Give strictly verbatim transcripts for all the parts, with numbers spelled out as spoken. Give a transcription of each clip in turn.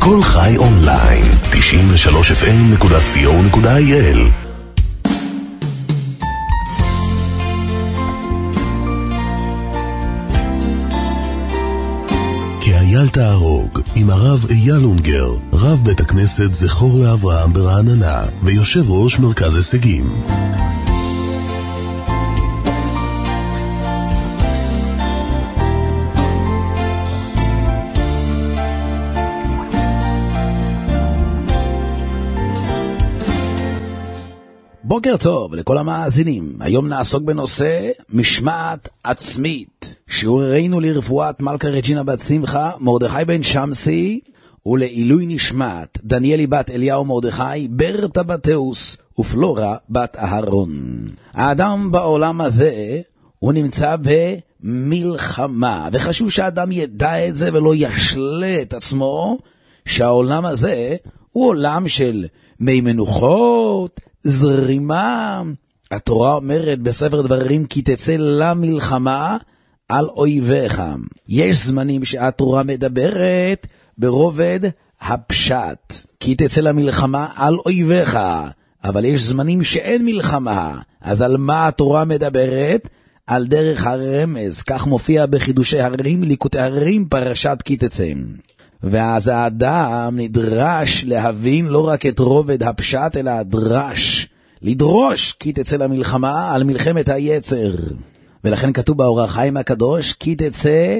כל חי אונליין, תשעים ושלוש אף אם נקודה סי או נקודה איי אל. כאייל תהרוג, עם הרב אייל אונגר, רב בית הכנסת זכור לאברהם ברעננה, ויושב ראש מרכז הישגים. בוקר טוב לכל המאזינים. היום נעסוק בנושא משמעת עצמית. שיעורנו לרפואת מלכה רג'ינה בת שמחה, מרדכי בן שמסי, ולעילוי נשמת דניאלי בת אליהו מרדכי, ברטה בת תאוס ופלורה בת אהרון. האדם בעולם הזה הוא נמצא במלחמה, וחשוב שהאדם ידע את זה ולא ישלה את עצמו שהעולם הזה הוא עולם של מי מנוחות, זרימה. התורה אומרת בספר דברים כי תצא למלחמה על אויביך. יש זמנים שהתורה מדברת ברובד הפשט, כי תצא למלחמה על אויביך, אבל יש זמנים שאין מלחמה. אז על מה התורה מדברת? על דרך הרמז. כך מופיע בחידושי הרים, ליקוטי הרים, פרשת כי תצא. ואז האדם נדרש להבין לא רק את רובד הפשט, אלא הדרש, לדרוש כי תצא למלחמה על מלחמת היצר. ולכן כתוב באור החיים הקדוש, כי תצא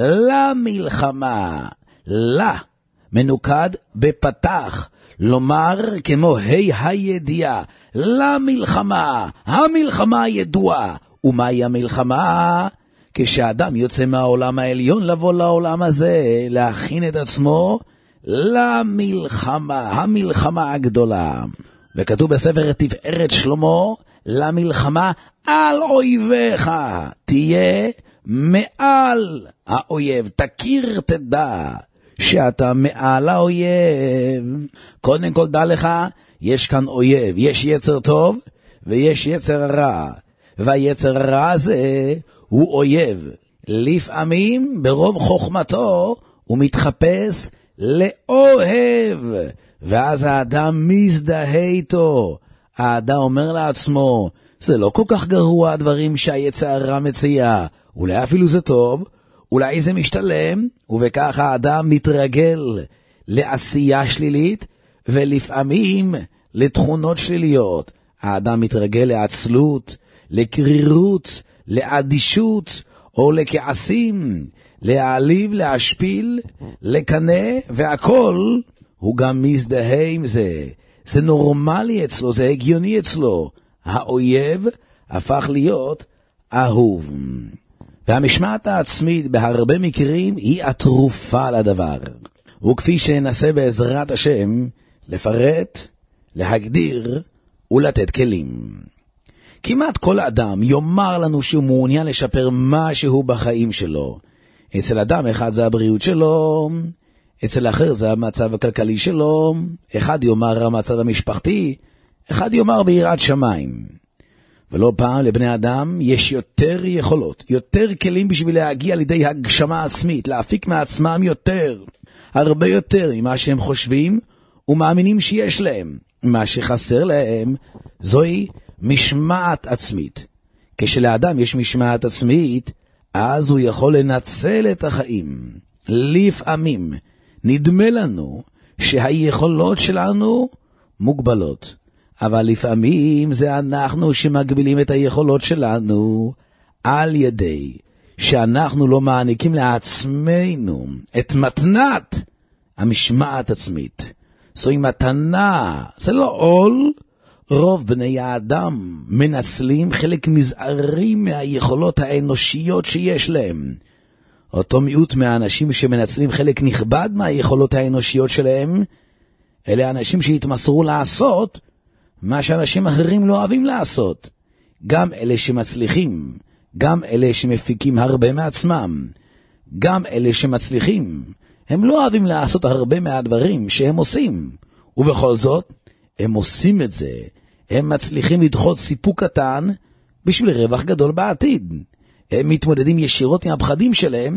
למלחמה. לה, מנוקד בפתח, לומר כמו ה' הידיעה, למלחמה, המלחמה הידועה. ומהי המלחמה? כשאדם יוצא מהעולם העליון לבוא לעולם הזה, להכין את עצמו למלחמה, המלחמה הגדולה. וכתוב בספר תפארת שלמה, למלחמה על אויביך, תהיה מעל האויב, תכיר תדע שאתה מעל האויב. קודם כל דע לך, יש כאן אויב, יש יצר טוב ויש יצר רע, והיצר הרע הזה הוא אויב. לפעמים ברוב חוכמתו הוא מתחפש לאוהב, ואז האדם מזדהה איתו. האדם אומר לעצמו, זה לא כל כך גרוע הדברים שהיצר הרע מציע, אולי אפילו זה טוב, אולי זה משתלם, ובכך האדם מתרגל לעשייה שלילית, ולפעמים לתכונות שליליות. האדם מתרגל לעצלות, לקרירות, לאדישות או לכעסים, להעליב, להשפיל, לקנה, והכל הוא גם מזדהה עם זה. זה נורמלי אצלו, זה הגיוני אצלו. האויב הפך להיות אהוב. והמשמעת העצמית בהרבה מקרים היא התרופה לדבר. וכפי שננסה בעזרת השם לפרט, להגדיר ולתת כלים. כמעט כל אדם יאמר לנו שהוא מעוניין לשפר משהו בחיים שלו. אצל אדם אחד זה הבריאות שלו, אצל אחר זה המצב הכלכלי שלו, אחד יאמר המצב המשפחתי, אחד יאמר ביראת שמיים. ולא פעם לבני אדם יש יותר יכולות, יותר כלים בשביל להגיע לידי הגשמה עצמית, להפיק מעצמם יותר, הרבה יותר ממה שהם חושבים ומאמינים שיש להם. מה שחסר להם זוהי משמעת עצמית. כשלאדם יש משמעת עצמית, אז הוא יכול לנצל את החיים. לפעמים נדמה לנו שהיכולות שלנו מוגבלות, אבל לפעמים זה אנחנו שמגבילים את היכולות שלנו על ידי שאנחנו לא מעניקים לעצמנו את מתנת המשמעת עצמית. זוהי מתנה, זה לא עול. רוב בני האדם מנצלים חלק מזערי מהיכולות האנושיות שיש להם. אותו מיעוט מהאנשים שמנצלים חלק נכבד מהיכולות האנושיות שלהם, אלה האנשים שהתמסרו לעשות מה שאנשים אחרים לא אוהבים לעשות. גם אלה שמצליחים, גם אלה שמפיקים הרבה מעצמם, גם אלה שמצליחים, הם לא אוהבים לעשות הרבה מהדברים שהם עושים, ובכל זאת הם עושים את זה. הם מצליחים לדחות סיפוק קטן בשביל רווח גדול בעתיד. הם מתמודדים ישירות עם הפחדים שלהם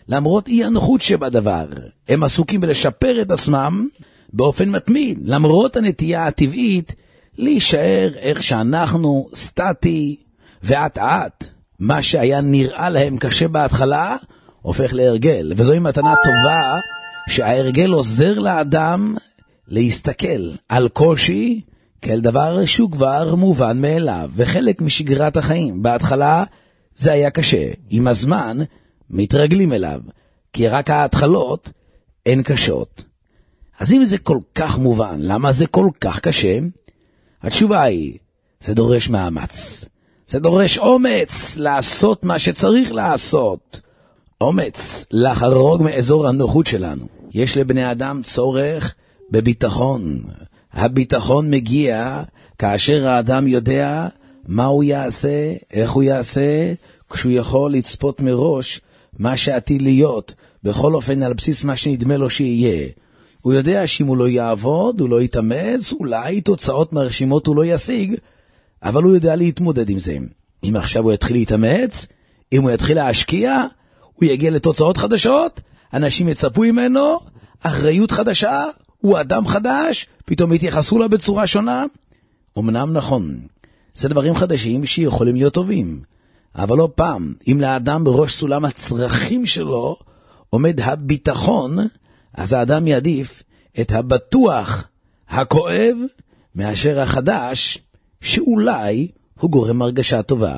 למרות אי הנוחות שבדבר. הם עסוקים בלשפר את עצמם באופן מתמיד, למרות הנטייה הטבעית להישאר איך שאנחנו, סטטי, ועט עט. מה שהיה נראה להם קשה בהתחלה, הופך להרגל. וזוהי מתנה טובה שההרגל עוזר לאדם להסתכל על קושי כאל דבר שהוא כבר מובן מאליו, וחלק משגרת החיים. בהתחלה זה היה קשה, עם הזמן מתרגלים אליו, כי רק ההתחלות הן קשות. אז אם זה כל כך מובן, למה זה כל כך קשה? התשובה היא, זה דורש מאמץ. זה דורש אומץ לעשות מה שצריך לעשות. אומץ לחרוג מאזור הנוחות שלנו. יש לבני אדם צורך בביטחון. הביטחון מגיע כאשר האדם יודע מה הוא יעשה, איך הוא יעשה, כשהוא יכול לצפות מראש מה שעתיד להיות, בכל אופן על בסיס מה שנדמה לו שיהיה. הוא יודע שאם הוא לא יעבוד, הוא לא יתאמץ, אולי תוצאות מרשימות הוא לא ישיג, אבל הוא יודע להתמודד עם זה. אם עכשיו הוא יתחיל להתאמץ, אם הוא יתחיל להשקיע, הוא יגיע לתוצאות חדשות, אנשים יצפו ממנו, אחריות חדשה, הוא אדם חדש, פתאום יתייחסו לה בצורה שונה. אמנם נכון, זה דברים חדשים שיכולים להיות טובים, אבל לא פעם, אם לאדם בראש סולם הצרכים שלו עומד הביטחון, אז האדם יעדיף את הבטוח, הכואב, מאשר החדש, שאולי הוא גורם הרגשה טובה.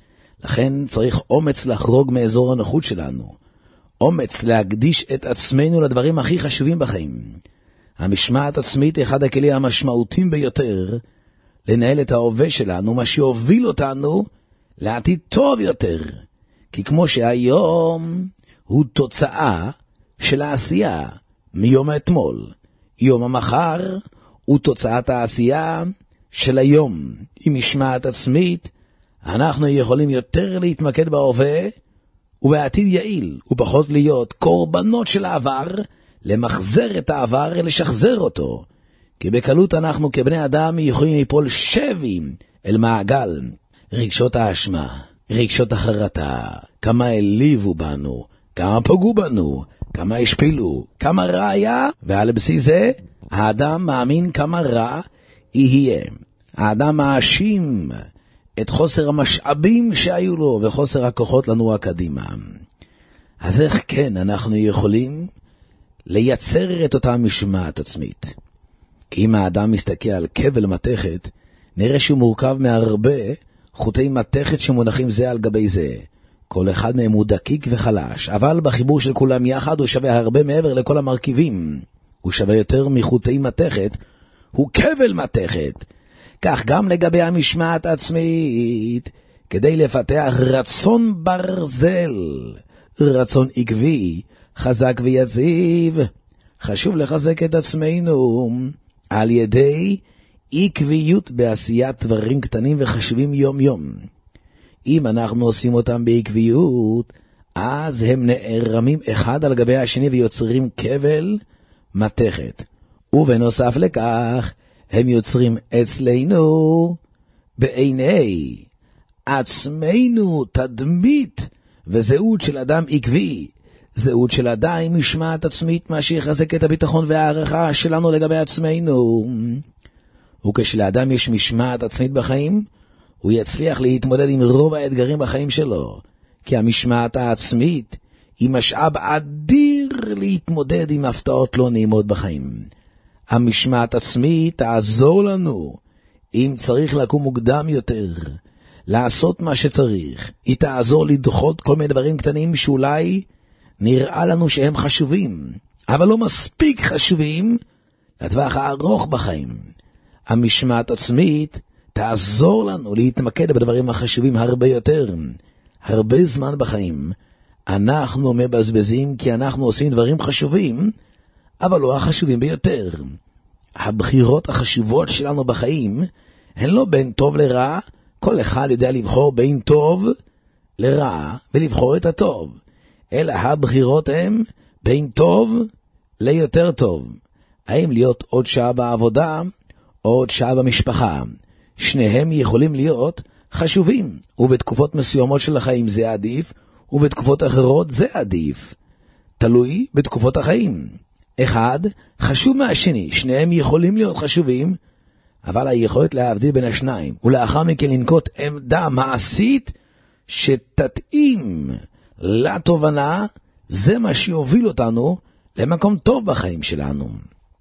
לכן צריך אומץ לחרוג מאזור הנוחות שלנו. אומץ להקדיש את עצמנו לדברים הכי חשובים בחיים. המשמעת עצמית היא אחד הכלים המשמעותיים ביותר לנהל את ההווה שלנו, מה שיוביל אותנו לעתיד טוב יותר. כי כמו שהיום הוא תוצאה של העשייה מיום האתמול, יום המחר הוא תוצאת העשייה של היום. עם משמעת עצמית אנחנו יכולים יותר להתמקד בהווה ובעתיד יעיל, ופחות להיות קורבנות של העבר, למחזר את העבר, לשחזר אותו. כי בקלות אנחנו כבני אדם יכולים ליפול שבי אל מעגל רגשות האשמה, רגשות החרטה, כמה העליבו בנו, כמה פגעו בנו, כמה השפילו, כמה רע היה, ועל בסיס זה האדם מאמין כמה רע יהיה. האדם מאשים את חוסר המשאבים שהיו לו וחוסר הכוחות לנוע קדימה. אז איך כן אנחנו יכולים לייצר את אותה משמעת עצמית? כי אם האדם מסתכל על כבל מתכת, נראה שהוא מורכב מהרבה חוטי מתכת שמונחים זה על גבי זה. כל אחד מהם הוא דקיק וחלש, אבל בחיבור של כולם יחד הוא שווה הרבה מעבר לכל המרכיבים. הוא שווה יותר מחוטי מתכת, הוא כבל מתכת. כך גם לגבי המשמעת עצמית, כדי לפתח רצון ברזל, רצון עקבי, חזק ויציב, חשוב לחזק את עצמנו על ידי עקביות בעשיית דברים קטנים וחשובים יום יום. אם אנחנו עושים אותם בעקביות, אז הם נערמים אחד על גבי השני ויוצרים כבל מתכת. ובנוסף לכך, הם יוצרים אצלנו בעיני עצמנו תדמית וזהות של אדם עקבי, זהות של אדם עם משמעת עצמית, מה שיחזק את הביטחון והערכה שלנו לגבי עצמנו. וכשלאדם יש משמעת עצמית בחיים, הוא יצליח להתמודד עם רוב האתגרים בחיים שלו, כי המשמעת העצמית היא משאב אדיר להתמודד עם הפתעות לא נעימות בחיים. המשמעת עצמית תעזור לנו, אם צריך לקום מוקדם יותר, לעשות מה שצריך. היא תעזור לדחות כל מיני דברים קטנים שאולי נראה לנו שהם חשובים, אבל לא מספיק חשובים לטווח הארוך בחיים. המשמעת עצמית תעזור לנו להתמקד בדברים החשובים הרבה יותר. הרבה זמן בחיים אנחנו מבזבזים כי אנחנו עושים דברים חשובים, אבל לא החשובים ביותר. הבחירות החשובות שלנו בחיים הן לא בין טוב לרע, כל אחד יודע לבחור בין טוב לרע ולבחור את הטוב, אלא הבחירות הן בין טוב ליותר טוב. האם להיות עוד שעה בעבודה או עוד שעה במשפחה? שניהם יכולים להיות חשובים, ובתקופות מסוימות של החיים זה עדיף, ובתקופות אחרות זה עדיף. תלוי בתקופות החיים. אחד חשוב מהשני, שניהם יכולים להיות חשובים, אבל היכולת להבדיל בין השניים, ולאחר מכן לנקוט עמדה מעשית שתתאים לתובנה, זה מה שיוביל אותנו למקום טוב בחיים שלנו.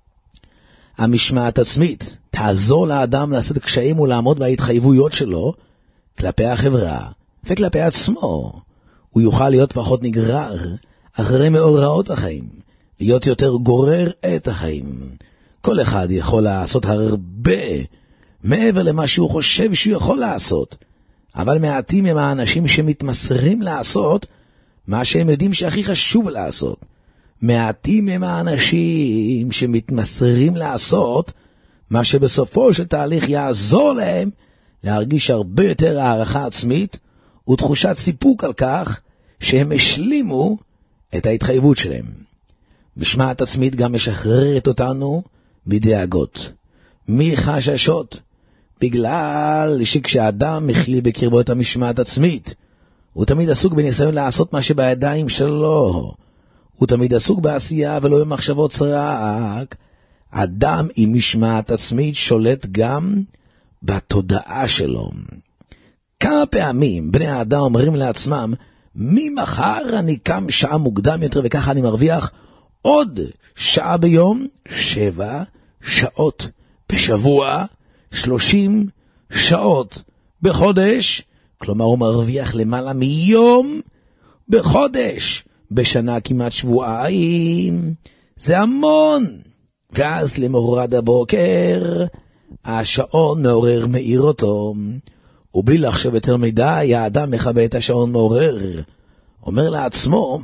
המשמעת עצמית תעזור לאדם לעשות קשיים ולעמוד בהתחייבויות שלו כלפי החברה וכלפי עצמו. הוא יוכל להיות פחות נגרר אחרי מאורעות החיים, להיות יותר גורר את החיים. כל אחד יכול לעשות הרבה מעבר למה שהוא חושב שהוא יכול לעשות, אבל מעטים הם האנשים שמתמסרים לעשות מה שהם יודעים שהכי חשוב לעשות. מעטים הם האנשים שמתמסרים לעשות מה שבסופו של תהליך יעזור להם להרגיש הרבה יותר הערכה עצמית ותחושת סיפוק על כך שהם השלימו את ההתחייבות שלהם. משמעת עצמית גם משחררת אותנו מדאגות, מחששות, בגלל שכשאדם מכיל בקרבו את המשמעת עצמית, הוא תמיד עסוק בניסיון לעשות מה שבידיים שלו. הוא תמיד עסוק בעשייה ולא במחשבות סרק. אדם עם משמעת עצמית שולט גם בתודעה שלו. כמה פעמים בני האדם אומרים לעצמם, ממחר אני קם שעה מוקדם יותר וככה אני מרוויח עוד שעה ביום, שבע שעות בשבוע, שלושים שעות בחודש, כלומר הוא מרוויח למעלה מיום בחודש, בשנה כמעט שבועיים, זה המון. ואז למורד הבוקר, השעון מעורר מאיר אותו, ובלי לחשוב יותר מדי, האדם מכבה את השעון מעורר, אומר לעצמו,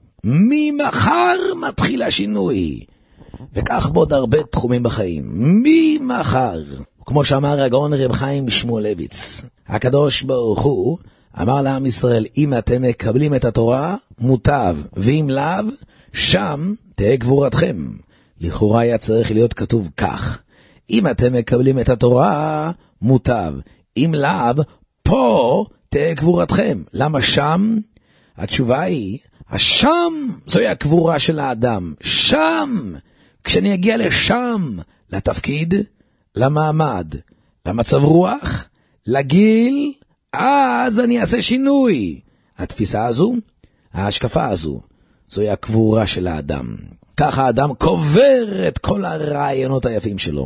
ממחר מתחיל השינוי. וכך בעוד הרבה תחומים בחיים, ממחר. כמו שאמר הגאון רב חיים שמואלביץ, הקדוש ברוך הוא אמר לעם ישראל, אם אתם מקבלים את התורה, מוטב, ואם לאו, שם תהיה גבורתכם. לכאורה היה צריך להיות כתוב כך, אם אתם מקבלים את התורה, מוטב, אם לאו, פה תהיה גבורתכם. למה שם? התשובה היא, השם זוהי הקבורה של האדם. שם, כשאני אגיע לשם, לתפקיד, למעמד, למצב רוח, לגיל, אז אני אעשה שינוי. התפיסה הזו, ההשקפה הזו, זוהי הקבורה של האדם. כך האדם קובר את כל הרעיונות היפים שלו.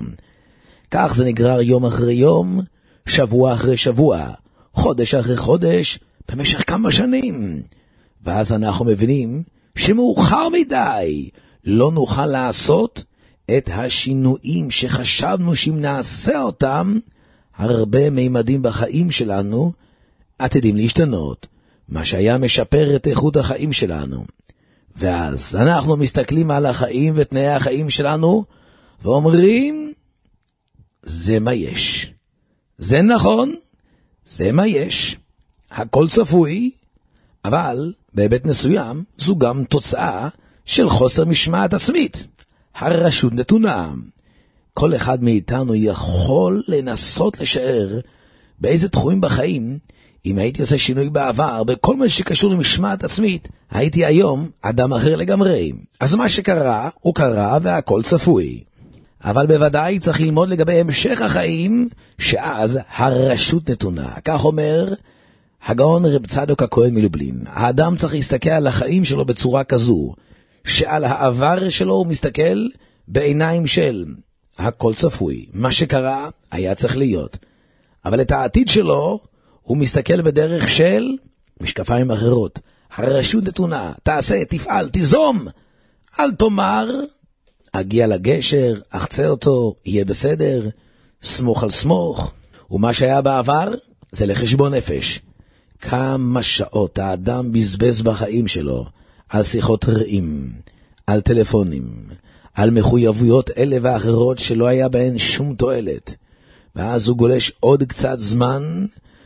כך זה נגרר יום אחרי יום, שבוע אחרי שבוע, חודש אחרי חודש, במשך כמה שנים. ואז אנחנו מבינים שמאוחר מדי לא נוכל לעשות את השינויים שחשבנו שאם נעשה אותם, הרבה מימדים בחיים שלנו עתידים להשתנות, מה שהיה משפר את איכות החיים שלנו. ואז אנחנו מסתכלים על החיים ותנאי החיים שלנו ואומרים, זה מה יש. זה נכון, זה מה יש. הכל צפוי, אבל בהיבט מסוים זו גם תוצאה של חוסר משמעת עצמית. הרשות נתונה. כל אחד מאיתנו יכול לנסות לשער באיזה תחומים בחיים, אם הייתי עושה שינוי בעבר, בכל מה שקשור למשמעת עצמית, הייתי היום אדם אחר לגמרי. אז מה שקרה, הוא קרה והכל צפוי. אבל בוודאי צריך ללמוד לגבי המשך החיים, שאז הרשות נתונה. כך אומר הגאון רב צדוק הכהן מלובלין. האדם צריך להסתכל על החיים שלו בצורה כזו, שעל העבר שלו הוא מסתכל בעיניים של הכל צפוי. מה שקרה היה צריך להיות. אבל את העתיד שלו הוא מסתכל בדרך של משקפיים אחרות. הרשות נתונה, תעשה, תפעל, תזום. אל תאמר, אגיע לגשר, אחצה אותו, יהיה בסדר, סמוך על סמוך. ומה שהיה בעבר זה לחשבון נפש. כמה שעות האדם בזבז בחיים שלו על שיחות רעים, על טלפונים, על מחויבויות אלה ואחרות שלא היה בהן שום תועלת. ואז הוא גולש עוד קצת זמן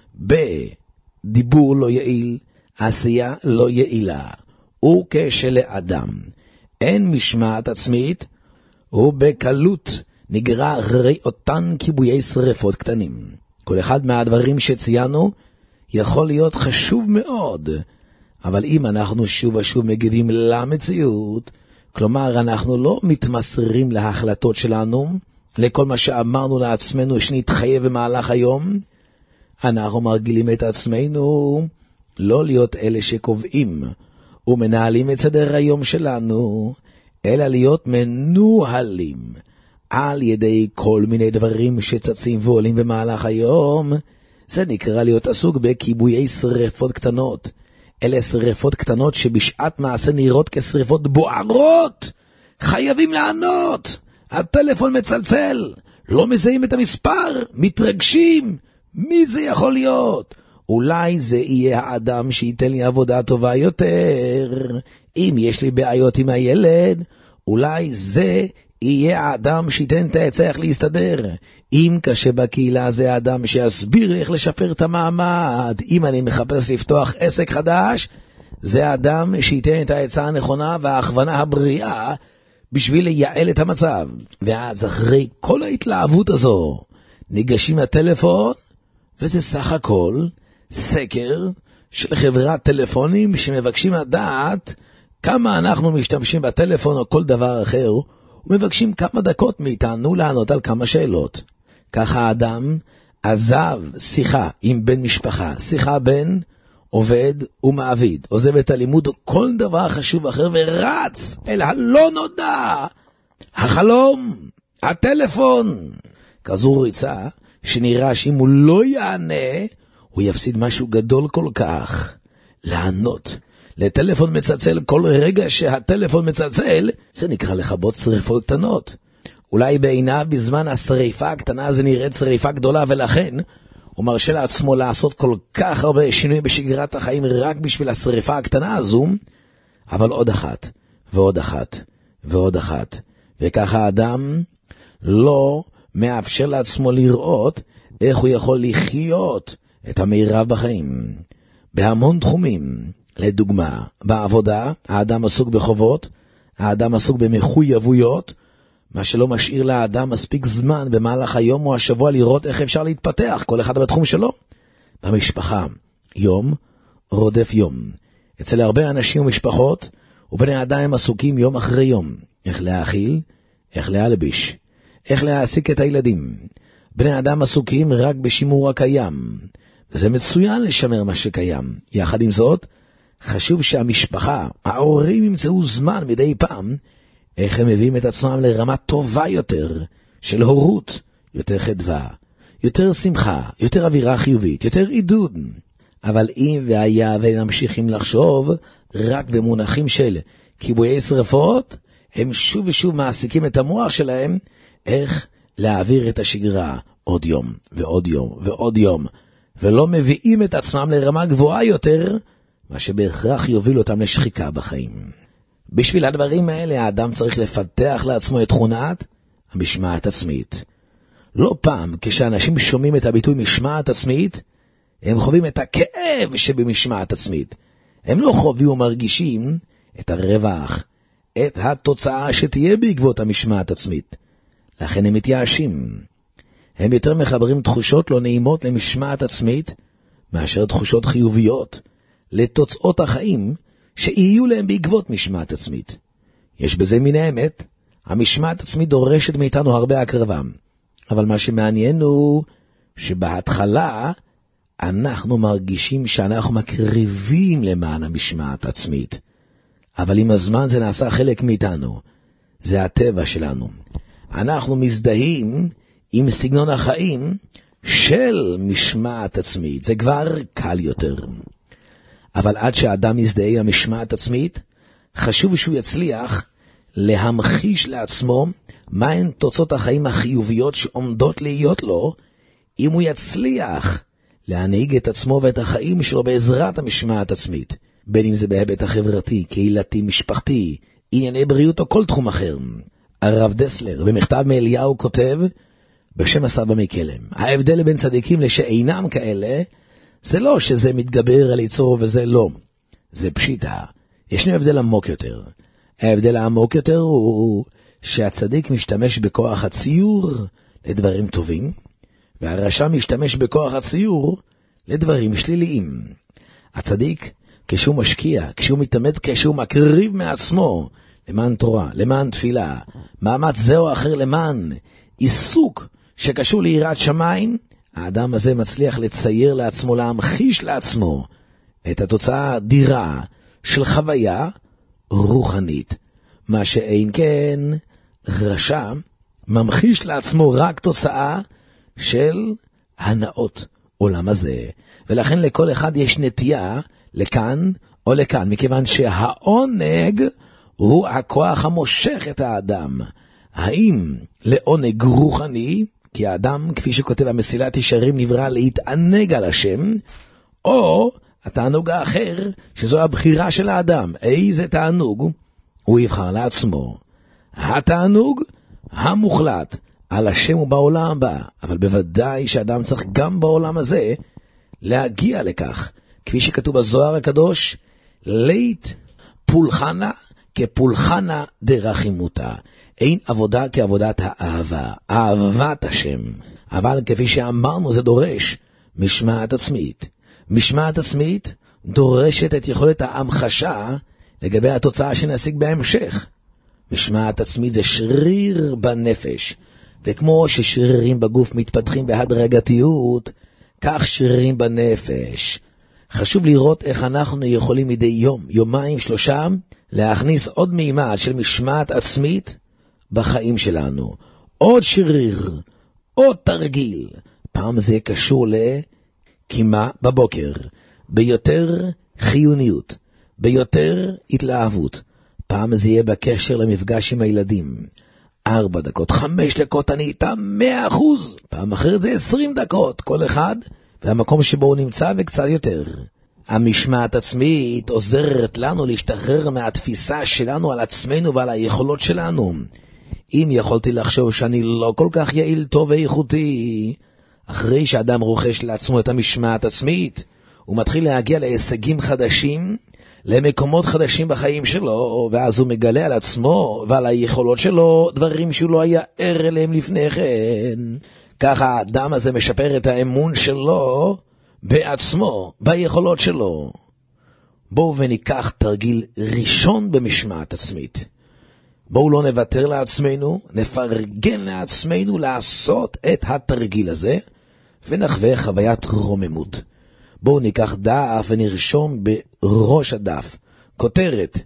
בדיבור לא יעיל, עשייה לא יעילה. וכשלאדם אין משמעת עצמית, הוא בקלות נגרע אחרי אותן כיבויי שריפות קטנים. כל אחד מהדברים שציינו יכול להיות חשוב מאוד, אבל אם אנחנו שוב ושוב מגיבים למציאות, כלומר אנחנו לא מתמסרים להחלטות שלנו, לכל מה שאמרנו לעצמנו שנתחייב במהלך היום, אנחנו מרגילים את עצמנו לא להיות אלה שקובעים ומנהלים את סדר היום שלנו, אלא להיות מנוהלים על ידי כל מיני דברים שצצים ועולים במהלך היום. זה נקרא להיות עסוק בכיבויי שריפות קטנות. אלה שריפות קטנות שבשעת מעשה נראות כשריפות בוערות. חייבים לענות. הטלפון מצלצל. לא מזהים את המספר. מתרגשים. מי זה יכול להיות? אולי זה יהיה האדם שייתן לי עבודה טובה יותר. אם יש לי בעיות עם הילד, אולי זה יהיה האדם שייתן את העצה איך להסתדר. אם קשה בקהילה, זה האדם שיסביר איך לשפר את המעמד. אם אני מחפש לפתוח עסק חדש, זה האדם שייתן את העצה הנכונה וההכוונה הבריאה בשביל לייעל את המצב. ואז אחרי כל ההתלהבות הזו ניגשים לטלפון, וזה סך הכל סקר של חברת טלפונים שמבקשים לדעת כמה אנחנו משתמשים בטלפון או כל דבר אחר, ומבקשים כמה דקות מאיתנו לענות על כמה שאלות. ככה האדם עזב שיחה עם בן משפחה, שיחה בין עובד ומעביד, עוזב את הלימוד או כל דבר חשוב אחר ורץ אל הלא נודע, החלום, הטלפון. כזו ריצה שנראה שאם הוא לא יענה, הוא יפסיד משהו גדול כל כך. לענות לטלפון מצלצל כל רגע שהטלפון מצלצל, זה נקרא לכבות שריפות קטנות. אולי בעיניו בזמן השריפה הקטנה זה נראית שריפה גדולה, ולכן הוא מרשה לעצמו לעשות כל כך הרבה שינוי בשגרת החיים רק בשביל השריפה הקטנה הזו, אבל עוד אחת ועוד אחת ועוד אחת, וככה האדם לא מאפשר לעצמו לראות איך הוא יכול לחיות את המירב בחיים. בהמון תחומים, לדוגמה, בעבודה, האדם עסוק בחובות, האדם עסוק במחויבויות, מה שלא משאיר לאדם מספיק זמן במהלך היום או השבוע לראות איך אפשר להתפתח, כל אחד בתחום שלו. במשפחה, יום רודף יום. אצל הרבה אנשים ומשפחות, ובני האדם הם עסוקים יום אחרי יום. איך להאכיל, איך להלביש, איך להעסיק את הילדים. בני האדם עסוקים רק בשימור הקיים, וזה מצוין לשמר מה שקיים. יחד עם זאת, חשוב שהמשפחה, ההורים ימצאו זמן מדי פעם, איך הם מביאים את עצמם לרמה טובה יותר של הורות, יותר חדווה, יותר שמחה, יותר אווירה חיובית, יותר עידוד. אבל אם והיה ונמשיכים לחשוב רק במונחים של כיבויי שרפות, הם שוב ושוב מעסיקים את המוח שלהם איך להעביר את השגרה עוד יום ועוד יום ועוד יום, ולא מביאים את עצמם לרמה גבוהה יותר, מה שבהכרח יוביל אותם לשחיקה בחיים. בשביל הדברים האלה האדם צריך לפתח לעצמו את תכונת המשמעת עצמית. לא פעם כשאנשים שומעים את הביטוי משמעת עצמית, הם חווים את הכאב שבמשמעת עצמית. הם לא חווים ומרגישים את הרווח, את התוצאה שתהיה בעקבות המשמעת עצמית. לכן הם מתייאשים. הם יותר מחברים תחושות לא נעימות למשמעת עצמית, מאשר תחושות חיוביות לתוצאות החיים שיהיו להם בעקבות משמעת עצמית. יש בזה מן האמת. המשמעת עצמית דורשת מאיתנו הרבה הקרבה. אבל מה שמעניין הוא שבהתחלה אנחנו מרגישים שאנחנו מקריבים למען המשמעת עצמית. אבל עם הזמן זה נעשה חלק מאיתנו. זה הטבע שלנו. אנחנו מזדהים עם סגנון החיים של משמעת עצמית. זה כבר קל יותר. אבל עד שהאדם יזדהה עם המשמעת עצמית, חשוב שהוא יצליח להמחיש לעצמו מהן תוצאות החיים החיוביות שעומדות להיות לו, אם הוא יצליח להנהיג את עצמו ואת החיים שלו בעזרת המשמעת עצמית, בין אם זה בהיבט החברתי, קהילתי, משפחתי, ענייני בריאות או כל תחום אחר. הרב דסלר במכתב מאליהו כותב בשם הסבא מקלם, ההבדל בין צדיקים לשאינם כאלה, זה לא שזה מתגבר על יצור וזה לא. זה פשיטה. ישנו הבדל עמוק יותר. ההבדל העמוק יותר הוא שהצדיק משתמש בכוח הציור לדברים טובים, והרשע משתמש בכוח הציור לדברים שליליים. הצדיק כשהוא משקיע, כשהוא מתאמץ, כשהוא מקריב מעצמו, למען תורה, למען תפילה, מאמץ זה או אחר למען עיסוק שקשור ליראת שמיים, האדם הזה מצליח לצייר לעצמו, להמחיש לעצמו את התוצאה האדירה של חוויה רוחנית. מה שאין כן, רשע ממחיש לעצמו רק תוצאה של הנאות עולם הזה. ולכן לכל אחד יש נטייה לכאן או לכאן, מכיוון שהעונג הוא הכוח המושך את האדם. האם לעונג רוחני, כי האדם, כפי שכותב המסילת ישרים, נברא להתענג על השם, או התענוג האחר, שזו הבחירה של האדם. איזה תענוג הוא יבחר לעצמו? התענוג המוחלט על השם ובעולם הבא, אבל בוודאי שאדם צריך גם בעולם הזה להגיע לכך, כפי שכתוב בזוהר הקדוש, לית פולחנה כפולחנה דרחימותה. אין עבודה כעבודת האהבה, אהבת השם. אבל כפי שאמרנו, זה דורש משמעת עצמית. משמעת עצמית דורשת את יכולת ההמחשה לגבי התוצאה שנשיג בהמשך. משמעת עצמית זה שריר בנפש, וכמו ששרירים בגוף מתפתחים בהדרגתיות, כך שרירים בנפש. חשוב לראות איך אנחנו יכולים מדי יום, יומיים, שלושה, להכניס עוד מימד של משמעת עצמית בחיים שלנו. עוד שריר, עוד תרגיל. פעם זה קשור לקימה בבוקר, ביותר חיוניות, ביותר התלהבות. פעם זה יהיה בקשר למפגש עם הילדים. ארבע דקות, חמש דקות, אני איתם מאה אחוז. פעם אחרת זה עשרים דקות, כל אחד והמקום שבו הוא נמצא וקצת יותר. המשמעת עצמית עוזרת לנו להשתחרר מהתפיסה שלנו על עצמנו ועל היכולות שלנו. אם יכולתי לחשוב שאני לא כל כך יעיל, טוב ואיכותי, אחרי שאדם רוכש לעצמו את המשמעת עצמית, הוא מתחיל להגיע להישגים חדשים, למקומות חדשים בחיים שלו, ואז הוא מגלה על עצמו ועל היכולות שלו דברים שהוא לא היה ער אליהם לפני כן. ככה האדם הזה משפר את האמון שלו בעצמו, ביכולות שלו. בואו וניקח תרגיל ראשון במשמעת עצמית. בואו לא נוותר לעצמנו, נפרגן לעצמנו לעשות את התרגיל הזה, ונחווה חוויית רוממות. בואו ניקח דף ונרשום בראש הדף כותרת,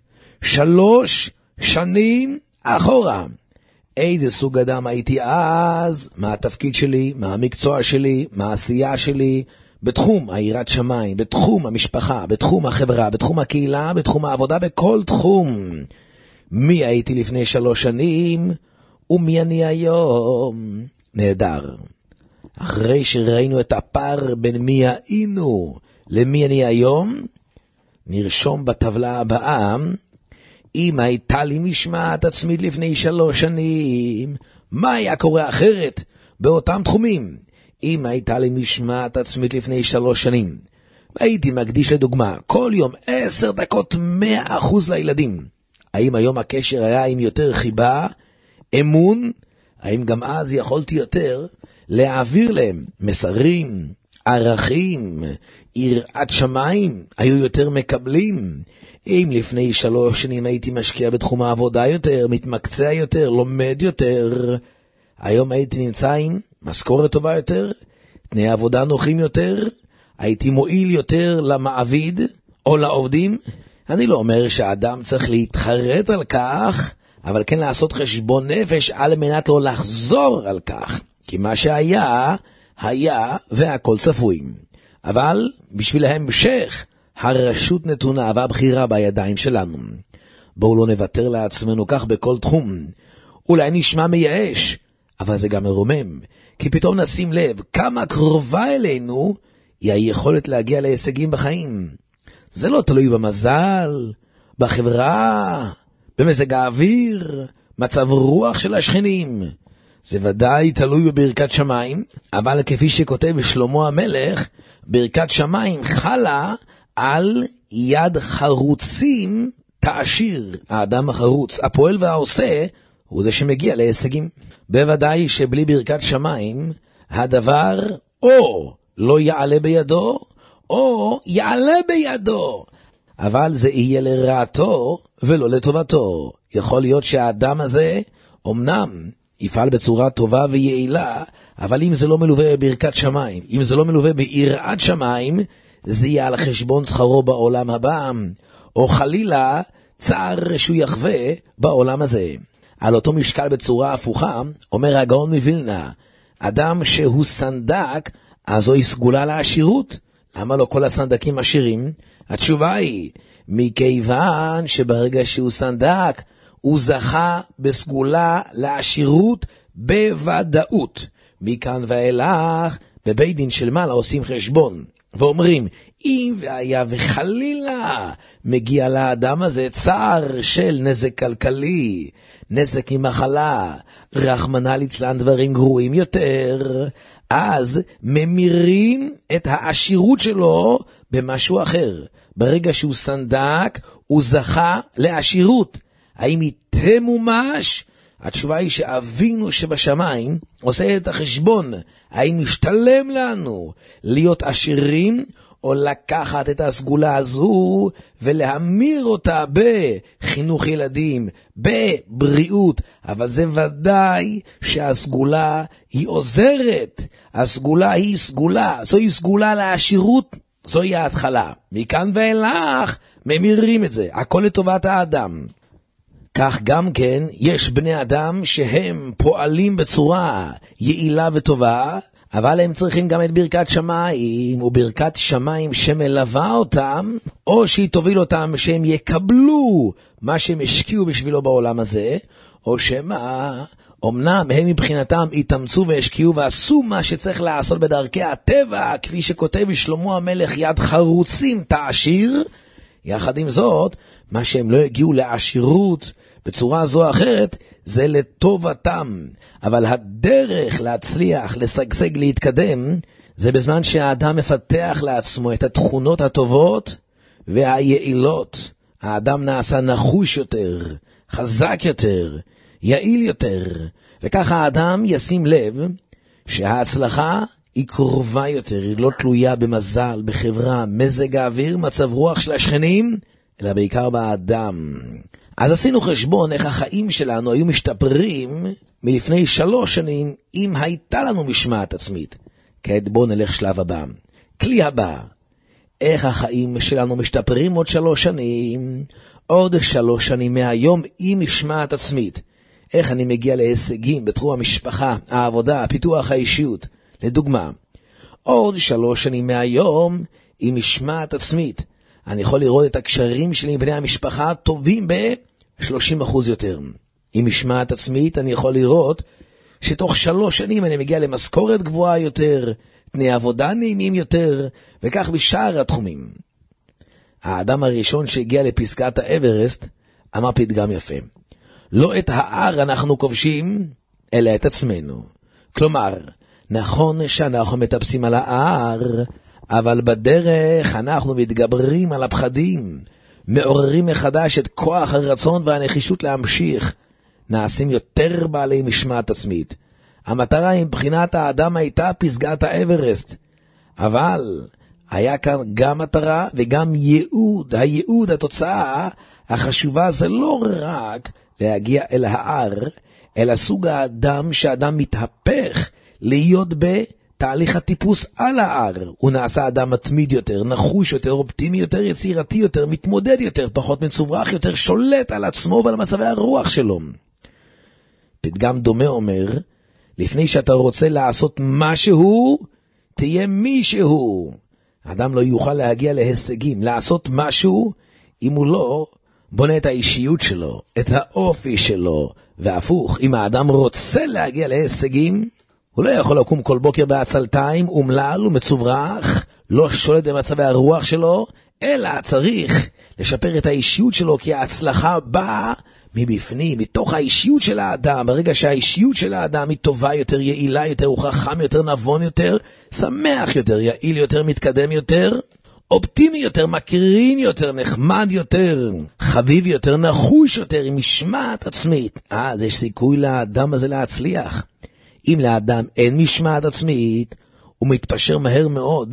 שלוש שנים אחורה. איזה סוג אדם הייתי אז, מה התפקיד שלי, מה המקצוע שלי, מה העשייה שלי, בתחום היראת שמיים, בתחום המשפחה, בתחום החברה, בתחום הקהילה, בתחום העבודה, בכל תחום. מי הייתי לפני שלוש שנים, ומי אני היום. נהדר. אחרי שראינו את הפער בין מי היינו למי אני היום, נרשום בטבלה הבאה, אם הייתה לי משמעת עצמית לפני שלוש שנים, מה היה קורה אחרת באותם תחומים? אם הייתה לי משמעת עצמית לפני שלוש שנים, והייתי מקדיש לדוגמה כל יום עשר דקות מאה אחוז לילדים, האם היום הקשר היה עם יותר חיבה, אמון? האם גם אז יכולתי יותר להעביר להם מסרים, ערכים, יראת שמיים? היו יותר מקבלים? אם לפני שלוש שנים הייתי משקיע בתחום העבודה יותר, מתמקצע יותר, לומד יותר, היום הייתי נמצא עם משכורת טובה יותר, תנאי עבודה נוחים יותר, הייתי מועיל יותר למעביד או לעובדים. אני לא אומר שהאדם צריך להתחרט על כך, אבל כן לעשות חשבון נפש על מנת לא לחזור על כך, כי מה שהיה, היה והכל צפוי. אבל בשביל ההמשך, הרשות נתונה והבחירה בידיים שלנו. בואו לא נוותר לעצמנו כך בכל תחום. אולי נשמע מייאש, אבל זה גם מרומם, כי פתאום נשים לב כמה קרובה אלינו היא היכולת להגיע להישגים בחיים. זה לא תלוי במזל, בחברה, במזג האוויר, מצב רוח של השכנים. זה ודאי תלוי בברכת שמיים, אבל כפי שכותב שלמה המלך, ברכת שמיים חלה על יד חרוצים תעשיר. האדם החרוץ, הפועל והעושה, הוא זה שמגיע להישגים. בוודאי שבלי ברכת שמיים, הדבר או לא יעלה בידו, או יעלה בידו. אבל זה יהיה לרעתו ולא לטובתו. יכול להיות שהאדם הזה אמנם יפעל בצורה טובה ויעילה, אבל אם זה לא מלווה בברכת שמיים, אם זה לא מלווה ביראת שמיים, זה יהיה על חשבון שכרו בעולם הבא, או חלילה צער שהוא יחווה בעולם הזה. על אותו משקל בצורה הפוכה, אומר הגאון מווילנה, אדם שהוא סנדק, אז זוהי סגולה לעשירות. למה לא כל הסנדקים עשירים? התשובה היא, מכיוון שברגע שהוא סנדק, הוא זכה בסגולה לעשירות בוודאות. מכאן ואילך, בבית דין של מעלה עושים חשבון, ואומרים, אם והיה וחלילה מגיע לאדם הזה צער של נזק כלכלי, נזק ממחלה, רחמנא ליצלן דברים גרועים יותר, אז ממירים את העשירות שלו במשהו אחר. ברגע שהוא סנדק, הוא זכה לעשירות. האם היא תמומש? התשובה היא שאבינו שבשמיים עושה את החשבון. האם משתלם לנו להיות עשירים, או לקחת את הסגולה הזו ולהמיר אותה בחינוך ילדים, בבריאות. אבל זה ודאי שהסגולה היא עוזרת. הסגולה היא סגולה. זוהי סגולה לעשירות, זוהי ההתחלה. מכאן ואילך ממירים את זה. הכל לטובת האדם. כך גם כן יש בני אדם שהם פועלים בצורה יעילה וטובה, אבל הם צריכים גם את ברכת שמיים, וברכת שמיים שמלווה אותם, או שהיא תוביל אותם שהם יקבלו מה שהם השקיעו בשבילו בעולם הזה, או שמה, אמנם הם מבחינתם התאמצו והשקיעו ועשו מה שצריך לעשות בדרכי הטבע, כפי שכותב שלמה המלך, יד חרוצים תעשיר, יחד עם זאת, מה שהם לא הגיעו לעשירות בצורה זו או אחרת, זה לטובתם. אבל הדרך להצליח, לשגשג, להתקדם, זה בזמן שהאדם מפתח לעצמו את התכונות הטובות והיעילות. האדם נעשה נחוש יותר, חזק יותר, יעיל יותר, וככה האדם ישים לב שההצלחה היא קרובה יותר, היא לא תלויה במזל, בחברה, מזג האוויר, מצב רוח של השכנים, אלא בעיקר באדם. אז עשינו חשבון איך החיים שלנו היו משתפרים מלפני שלוש שנים, אם הייתה לנו משמעת עצמית. כעת בואו נלך שלב הבא. כלי הבא, איך החיים שלנו משתפרים עוד שלוש שנים, עוד שלוש שנים מהיום עם משמעת עצמית. איך אני מגיע להישגים בתחום המשפחה, העבודה, פיתוח האישיות. לדוגמה, עוד שלוש שנים מהיום עם משמעת עצמית. אני יכול לראות את הקשרים שלי עם בני המשפחה טובים ב-שלושים אחוז יותר. עם משמעת עצמית אני יכול לראות שתוך שלוש שנים אני מגיע למשכורת גבוהה יותר, תנאי עבודה נעימים יותר, וכך בשאר התחומים. האדם הראשון שהגיע לפסגת האברסט אמר פתגם יפה. לא את ההר אנחנו כובשים, אלא את עצמנו. כלומר, נכון שאנחנו מטפסים על ההר, אבל בדרך אנחנו מתגברים על הפחדים, מעוררים מחדש את כוח הרצון והנחישות להמשיך, נעשים יותר בעלי משמעת עצמית. המטרה עם בחינת האדם הייתה פסגת האברסט, אבל היה כאן גם מטרה וגם ייעוד. הייעוד, התוצאה החשובה, זה לא רק להגיע אל ההר, אלא סוג האדם שאדם מתהפך להיות בתהליך הטיפוס על ההר. הוא נעשה אדם מתמיד יותר, נחוש יותר, אופטימי יותר, יצירתי יותר, מתמודד יותר, פחות מצוברח יותר, שולט על עצמו ועל מצבי הרוח שלו. פתגם דומה אומר, לפני שאתה רוצה לעשות משהו, תהיה מישהו. האדם לא יוכל להגיע להישגים, לעשות משהו, אם הוא לא בונה את האישיות שלו, את האופי שלו, והפוך, אם האדם רוצה להגיע להישגים, הוא לא יכול לקום כל בוקר בעצלתיים, אומלל ומצוברח, לא שולט במצבי הרוח שלו, אלא צריך לשפר את האישיות שלו, כי ההצלחה באה מבפנים, מתוך האישיות של האדם. ברגע שהאישיות של האדם היא טובה יותר, יעילה יותר, הוא חכם יותר, נבון יותר, שמח יותר, יעיל יותר, מתקדם יותר, אופטימי יותר, מקרין יותר, נחמד יותר, חביב יותר, נחוש יותר, עם משמעת עצמית. אז יש סיכוי לאדם הזה להצליח. אם לאדם אין משמעת עצמית, הוא מתפשר מהר מאוד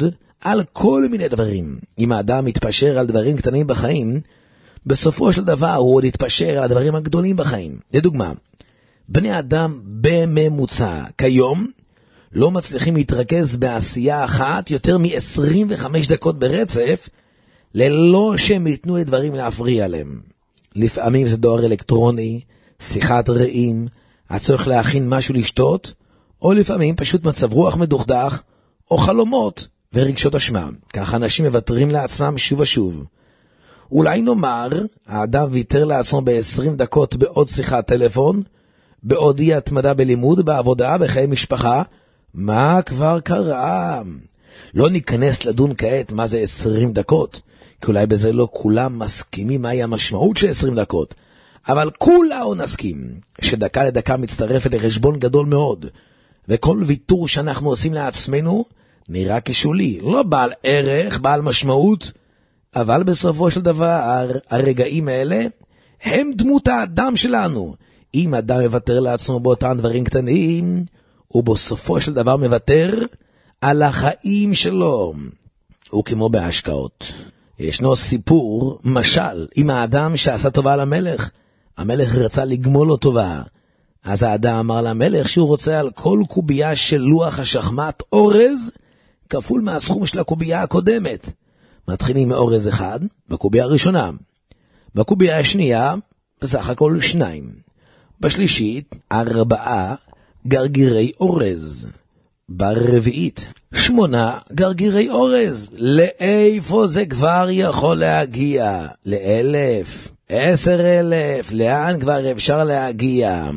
על כל מיני דברים. אם האדם מתפשר על דברים קטנים בחיים, בסופו של דבר הוא עוד יתפשר על הדברים הגדולים בחיים. לדוגמה, בני אדם בממוצע כיום לא מצליחים להתרכז בעשייה אחת יותר מ-עשרים וחמש דקות ברצף, ללא שהם ייתנו את דברים להפריע להם. לפעמים זה דואר אלקטרוני, שיחת רעים, הצורך להכין משהו לשתות, או לפעמים פשוט מצב רוח מדוכדך, או חלומות ורגשות אשמה. כך אנשים מבטרים לעצמם שוב ושוב. אולי נאמר, האדם ויתר לעצמו ב-עשרים דקות בעוד שיחת טלפון, בעוד אי התמדה בלימוד, בעבודה, בחיי משפחה. מה כבר קרה? לא ניכנס לדון כעת מה זה עשרים דקות, כי אולי בזה לא כולם מסכימים מהי המשמעות של עשרים דקות. אבל כולנו נסכים שדקה לדקה מצטרפת לחשבון גדול מאוד, וכל ויתור שאנחנו עושים לעצמנו נראה כשולי, לא בעל ערך, בעל משמעות, אבל בסופו של דבר הרגעים האלה הם דמות האדם שלנו. אם אדם מוותר לעצמו באותם דברים קטנים, הוא בסופו של דבר מוותר על החיים שלו. הוא כמו בהשקעות. ישנו סיפור, משל, עם האדם שעשה טובה למלך. המלך רצה לגמול לו טובה. אז האדם אמר למלך שהוא רוצה על כל קובייה של לוח השחמט אורז, כפול מהסכום של הקובייה הקודמת. מתחילים מאורז אחד, בקובייה הראשונה. בקובייה השנייה, בסך הכל שניים. בשלישית, ארבעה גרגירי אורז. ברביעית, שמונה גרגירי אורז. לאיפה זה כבר יכול להגיע? לאלף, עשר אלף, לאן כבר אפשר להגיע?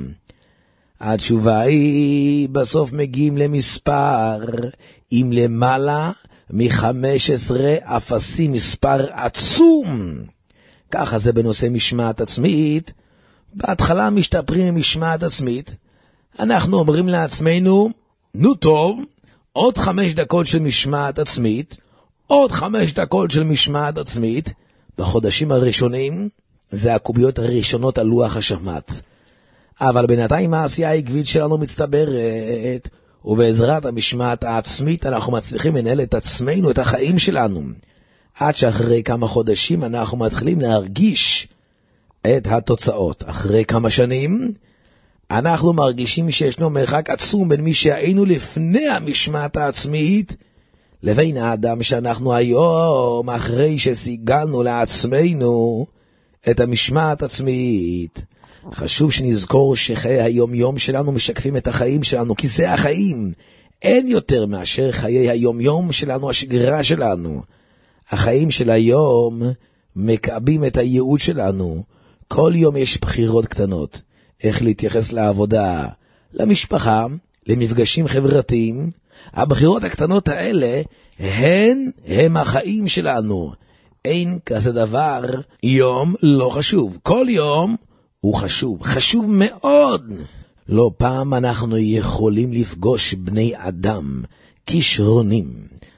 התשובה היא, בסוף מגיעים למספר, עם למעלה מ-חמש עשרה אפסים, מספר עצום. ככה זה בנושא משמעת עצמית. בהתחלה משתפרים עם משמעת עצמית. אנחנו אומרים לעצמנו, נו טוב, עוד חמש דקות של משמעת עצמית, עוד חמש דקות של משמעת עצמית. בחודשים הראשונים, זה הקוביות הראשונות על לוח השחמט. אבל בינתיים העשייה העקבית שלנו מצטברת, ובעזרת המשמעת העצמית אנחנו מצליחים לנהל את עצמנו, את החיים שלנו. עד שאחרי כמה חודשים אנחנו מתחילים להרגיש את התוצאות. אחרי כמה שנים אנחנו מרגישים שישנו מרחק עצום בין מי שהיינו לפני המשמעת העצמית לבין האדם שאנחנו היום, אחרי שסיגלנו לעצמנו את המשמעת עצמית. חשוב שנזכור שחיי היום יום שלנו משקפים את החיים שלנו, כי זה החיים. אין יותר מאשר חיי היום יום שלנו, השגרה שלנו. החיים של היום מקבים את הייעוד שלנו. כל יום יש בחירות קטנות. איך להתייחס לעבודה, למשפחה, למפגשים חברתיים. הבחירות הקטנות האלה הן הם החיים שלנו. אין כזה דבר יום לא חשוב. כל יום הוא חשוב, חשוב מאוד. לא פעם אנחנו יכולים לפגוש בני אדם, כישרונים,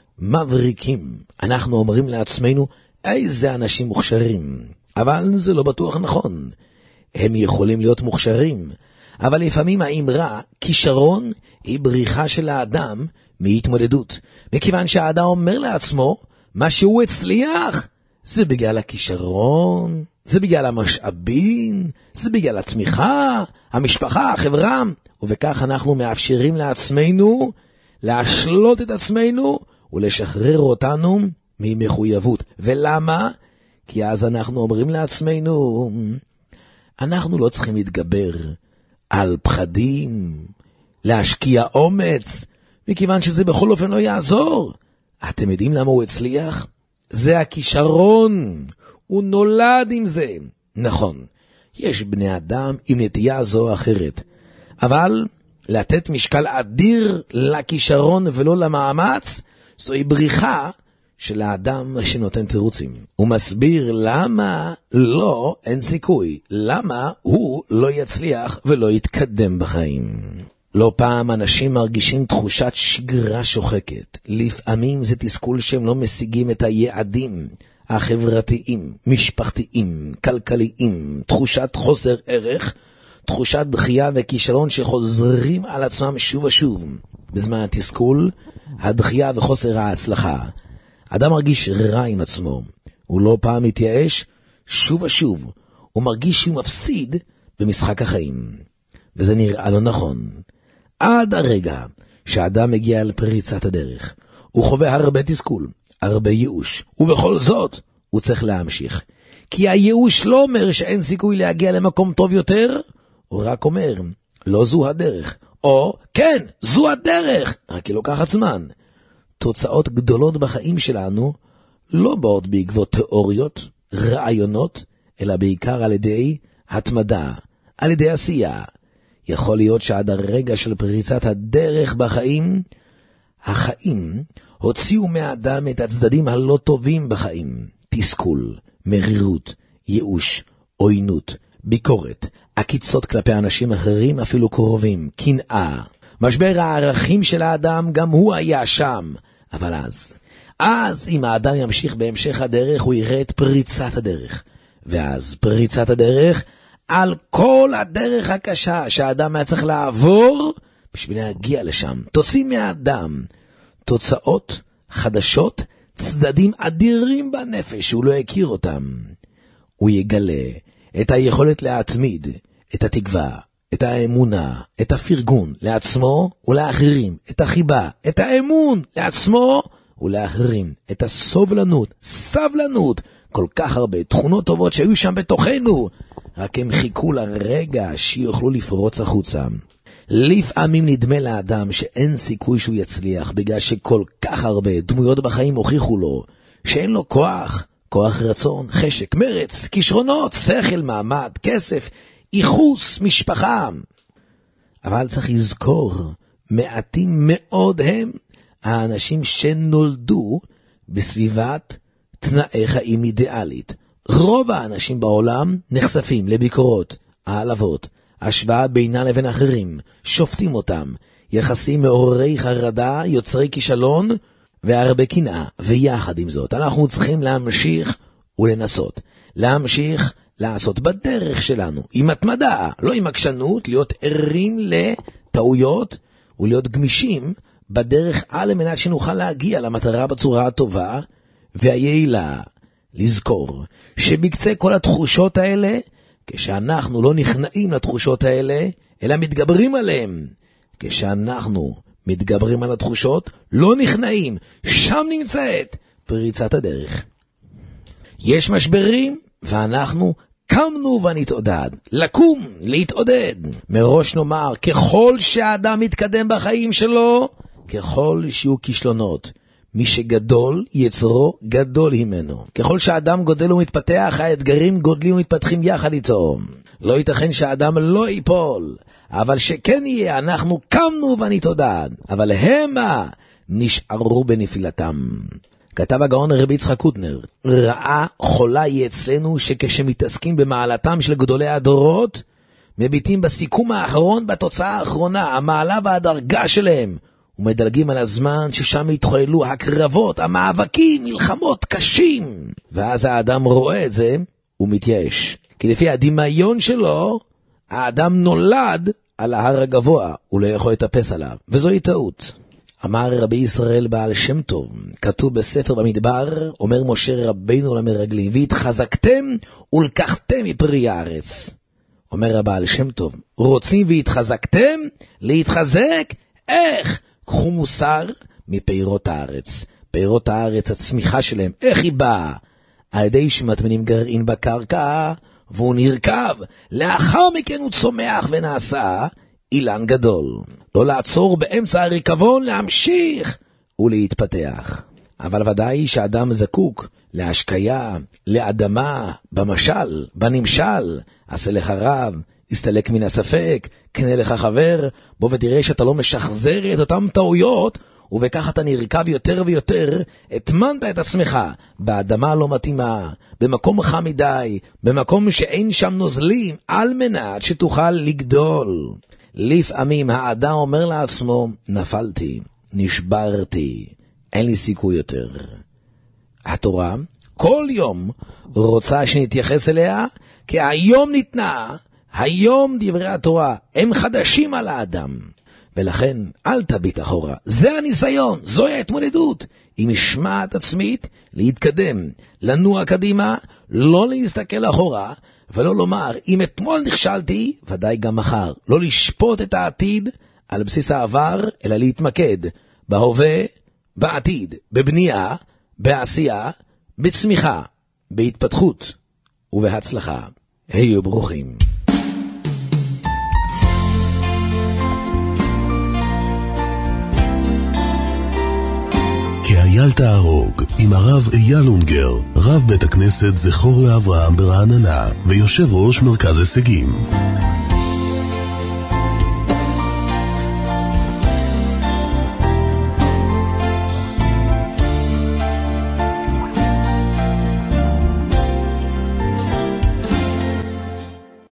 מבריקים. אנחנו אומרים לעצמנו, איזה אנשים מוכשרים. אבל זה לא בטוח נכון. הם יכולים להיות מוכשרים, אבל לפעמים האמרה, כישרון, היא בריחה של האדם מהתמודדות. מכיוון שהאדם אומר לעצמו, מה שהוא הצליח, זה בגלל הכישרון, זה בגלל המשאבים, זה בגלל התמיכה, המשפחה, החברה, ובכך אנחנו מאפשרים לעצמנו להשלות את עצמנו ולשחרר אותנו ממחויבות. ולמה? כי אז אנחנו אומרים לעצמנו, אנחנו לא צריכים להתגבר על פחדים, להשקיע אומץ, מכיוון שזה בכל אופן לא יעזור. אתם יודעים למה הוא הצליח? זה הכישרון. הוא נולד עם זה. נכון, יש בני אדם עם נטייה זו או אחרת, אבל לתת משקל אדיר לכישרון ולא למאמץ, זוהי בריחה של האדם שנותן תירוצים. הוא מסביר למה לא, אין סיכוי, למה הוא לא יצליח ולא יתקדם בחיים. לא פעם אנשים מרגישים תחושת שגרה שוחקת. לפעמים זה תסכול שהם לא משיגים את היעדים החברתיים, משפחתיים, כלכליים, תחושת חוסר ערך, תחושת דחייה וכישלון שחוזרים על עצמם שוב ושוב. בזמן התסכול, הדחייה וחוסר ההצלחה, אדם מרגיש רע עם עצמו, הוא לא פעם מתייאש, שוב ושוב, הוא מרגיש שהוא מפסיד במשחק החיים. וזה נראה לא נכון. עד הרגע שהאדם מגיע לפריצת הדרך, הוא חווה הרבה תסכול, הרבה ייאוש, ובכל זאת הוא צריך להמשיך. כי הייאוש לא אומר שאין סיכוי להגיע למקום טוב יותר, הוא רק אומר, לא זו הדרך. או, כן, זו הדרך, רק היא לוקחת זמן. תוצאות גדולות בחיים שלנו לא באות בעקבות תיאוריות, רעיונות, אלא בעיקר על ידי התמדה, על ידי עשייה. יכול להיות שעד הרגע של פריצת הדרך בחיים, החיים הוציאו מהאדם את הצדדים הלא טובים בחיים. תסכול, מרירות, ייאוש, עוינות, ביקורת, עקיצות כלפי אנשים אחרים אפילו קרובים, קנאה. משבר הערכים של האדם גם הוא היה שם. אבל אז, אז אם האדם ימשיך בהמשך הדרך, הוא יראה את פריצת הדרך. ואז פריצת הדרך, על כל הדרך הקשה שהאדם היה צריך לעבור, בשביל להגיע לשם. תוציא מהאדם תוצאות חדשות, צדדים אדירים בנפש שהוא לא הכיר אותם. הוא יגלה את היכולת להתמיד, את התקווה, את האמונה, את הפרגון לעצמו ולאחרים, את החיבה, את האמון לעצמו ולאחרים, את הסובלנות, סבלנות, כל כך הרבה תכונות טובות שהיו שם בתוכנו, רק הם חיכו לרגע שיוכלו לפרוץ החוצה. לפעמים נדמה לאדם שאין סיכוי שהוא יצליח, בגלל שכל כך הרבה דמויות בחיים הוכיחו לו שאין לו כוח, כוח רצון, חשק, מרץ, כישרונות, שכל, מעמד, כסף, איחוס, משפחה. אבל צריך לזכור, מעטים מאוד הם האנשים שנולדו בסביבת תנאי חיים אידיאלית. רוב האנשים בעולם נחשפים לביקורות, העלבות, השוואה בינה לבין אחרים, שופטים אותם, יחסים מעוררי חרדה, יוצרי כישלון והרבה קנאה. ויחד עם זאת, אנחנו צריכים להמשיך ולנסות, להמשיך לעשות בדרך שלנו, עם התמדה, לא עם עקשנות, להיות ערים לטעויות ולהיות גמישים בדרך על מנת שנוכל להגיע למטרה בצורה הטובה והיעילה. לזכור שבקצה כל התחושות האלה, כשאנחנו לא נכנעים לתחושות האלה, אלא מתגברים עליהם. כשאנחנו מתגברים על התחושות, לא נכנעים, שם נמצאת פריצת הדרך. יש משברים, ואנחנו קמנו ונתעודד. לקום, להתעודד. מראש נאמר, ככל שהאדם מתקדם בחיים שלו, ככל שיהיו כישלונות. מי שגדול, יצרו גדול ממנו. ככל שהאדם גודל ומתפתח, האתגרים גודלים ומתפתחים יחד איתו. לא ייתכן שהאדם לא ייפול, אבל שכן יהיה, אנחנו קמנו ונתעודד, אבל המה נשארו בנפילתם. כתב הגאון רבי יצחק קוטנר, רעה חולה היא אצלנו שכשמתעסקים במעלתם של גדולי הדורות, מביטים בסיכום האחרון, בתוצאה האחרונה, המעלה והדרגה שלהם, ומדלגים על הזמן ששם התחוללו הקרבות, המאבקים, מלחמות קשים. ואז האדם רואה את זה, הוא מתייאש. כי לפי הדמיון שלו, האדם נולד על ההר הגבוה, הוא לא יכול לטפס עליו. וזוהי טעות. אמר רבי ישראל בעל שם טוב, כתוב בספר במדבר, אומר משה רבינו למרגלים, והתחזקתם ולקחתם מפרי הארץ. אומר הבעל שם טוב, רוצים והתחזקתם? להתחזק? איך? קחו מוסר מפירות הארץ. פירות הארץ, הצמיחה שלהם, איך היא באה? על ידי שמטמינים גרעין בקרקע, והוא נרכב. לאחר מכן הוא צומח ונעשה אילן גדול. לא לעצור באמצע הריקבון, להמשיך ולהתפתח. אבל ודאי שאדם זקוק להשקיה, לאדמה, במשל, בנמשל. עשה לך רב, הסתלק מן הספק, קנה לך חבר, בוא ותראה שאתה לא משחזר את אותם טעויות, ובכך אתה נרכב יותר ויותר, התמנת את עצמך באדמה לא מתאימה, במקום חם מדי, במקום שאין שם נוזלים, על מנת שתוכל לגדול. לפעמים האדם אומר לעצמו, נפלתי, נשברתי, אין לי סיכוי יותר. התורה כל יום רוצה שנתייחס אליה, כי היום ניתנה, היום דברי התורה הם חדשים על האדם, ולכן אל תביט אחורה. זה הניסיון, זוהי ההתמודדות. עם משמעת עצמית, להתקדם, לנוע קדימה, לא להסתכל אחורה, ולא לומר, אם אתמול נכשלתי, ודאי גם מחר. לא לשפוט את העתיד על בסיס העבר, אלא להתמקד בהווה, בעתיד, בבנייה, בעשייה, בצמיחה, בהתפתחות ובהצלחה. היו ברוכים. כי אייל תהרוג עם הרב אייל אונגר, רב בית הכנסת זכור לאברהם ברעננה ויושב ראש מרכז הישגים.